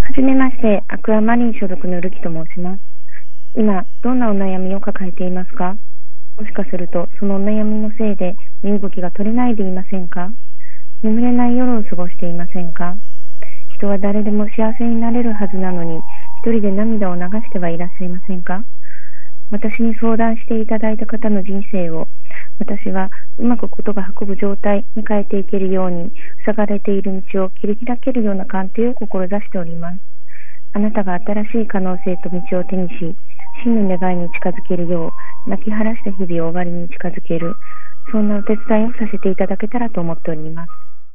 はじめまして、アクアマリン所属のルキと申します。今、どんなお悩みを抱えていますか？もしかすると、そのお悩みのせいで身動きが取れないでいませんか？眠れない夜を過ごしていませんか？人は誰でも幸せになれるはずなのに、一人で涙を流してはいらっしゃいませんか？私に相談していただいた方の人生を、私はうまくことが運ぶ状態に変えていけるように、塞がれている道を切り開けるような鑑定を志しております。あなたが新しい可能性と道を手にし、真の願いに近づけるよう、泣き晴らした日々を終わりに近づける、そんなお手伝いをさせていただけたらと思っております。